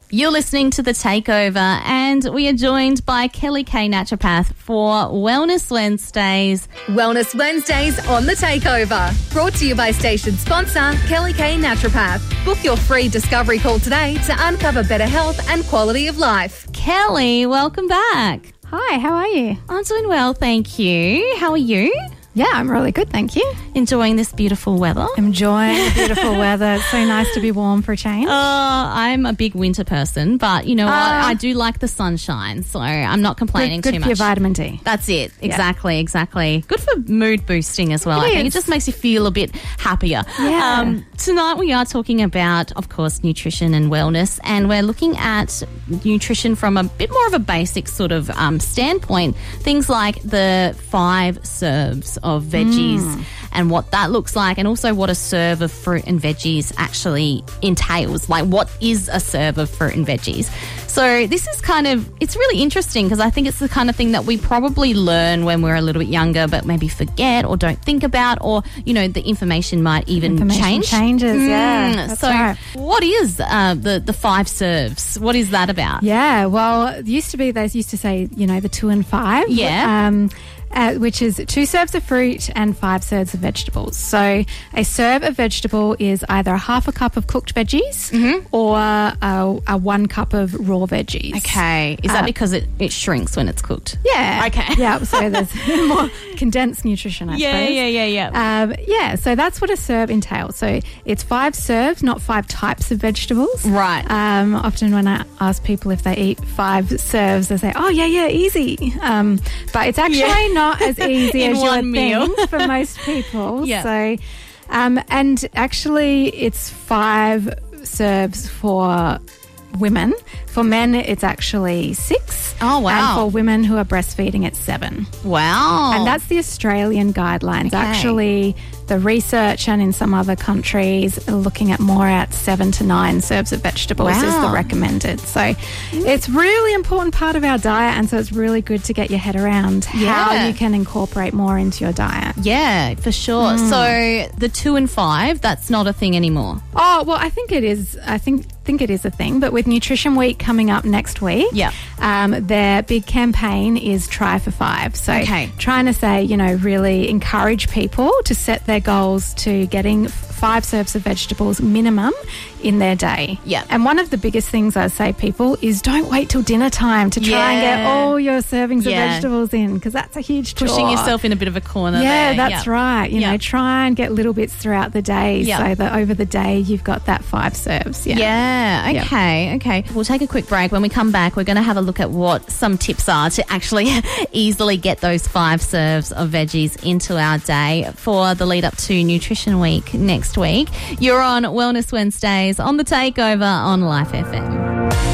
You're listening to The Takeover, and we are joined by Kelly Kay Naturopath for Wellness Wednesdays. Wellness Wednesdays on The Takeover. Brought to you by station sponsor Kelly Kay Naturopath. Book your free discovery call today to uncover better health and quality of life. Kelly, welcome back. Hi, how are you? I'm doing well, thank you. How are you? Yeah, I'm really good, thank you. Enjoying this beautiful weather? Enjoying the beautiful weather. It's so nice to be warm for a change. I'm a big winter person, but you know what? I do like the sunshine, so I'm not complaining good too much. Good for your vitamin D. That's it. Exactly. Good for mood boosting as well. I think it just makes you feel a bit happier. Yeah. Tonight we are talking about, of course, nutrition and wellness, and we're looking at nutrition from a bit more of a basic sort of standpoint. Things like the 5 serves of veggies and what that looks like, and also what a serve of fruit and veggies actually entails. Like, what is a serve of fruit and veggies? So this is it's really interesting because I think it's the kind of thing that we probably learn when we're a little bit younger, but maybe forget or don't think about, or, you know, the information might even changes, yeah. That's right. What is the 5 serves? What is that about? Yeah, well, they used to say, you know, the 2 and 5. Yeah. Which is 2 serves of fruit and 5 serves of vegetables. So a serve of vegetable is either half a cup of cooked veggies or a 1 cup of raw veggies. Okay. Is that because it shrinks when it's cooked? Yeah. Okay. Yeah, so there's more condensed nutrition, I suppose. Yeah. So that's what a serve entails. So it's 5 serves, not 5 types of vegetables. Right. Often when I ask people if they eat 5 serves, they say, oh, yeah, easy. But it's actually not as easy as you would think for most people. Yeah. So, and actually it's 5 serves for women. For men, it's actually 6. Oh, wow. And for women who are breastfeeding, it's 7. Wow. And that's the Australian guidelines. Okay. Actually, the research and in some other countries are looking at more at 7 to 9 serves of vegetables is the recommended. So it's really important part of our diet, and so it's really good to get your head around how you can incorporate more into your diet. Yeah, for sure. So the 2 and 5, that's not a thing anymore. Oh, well, I think it is. I think it is a thing, but with Nutrition Week coming up next week, their big campaign is Try for 5. So trying to say, you know, really encourage people to set their goals to getting 5 serves of vegetables minimum in their day. Yeah. And one of the biggest things I say people is don't wait till dinner time to try and get all your servings of vegetables in, because that's a huge chore. Pushing yourself in a bit of a corner there. there. That's right. You know, try and get little bits throughout the day so that over the day you've got that 5 serves. Okay. We'll take a quick break. When we come back, we're going to have a look at what some tips are to actually easily get those 5 serves of veggies into our day for the lead up to Nutrition Week next week. You're on Wellness Wednesdays on The Takeover on Life FM.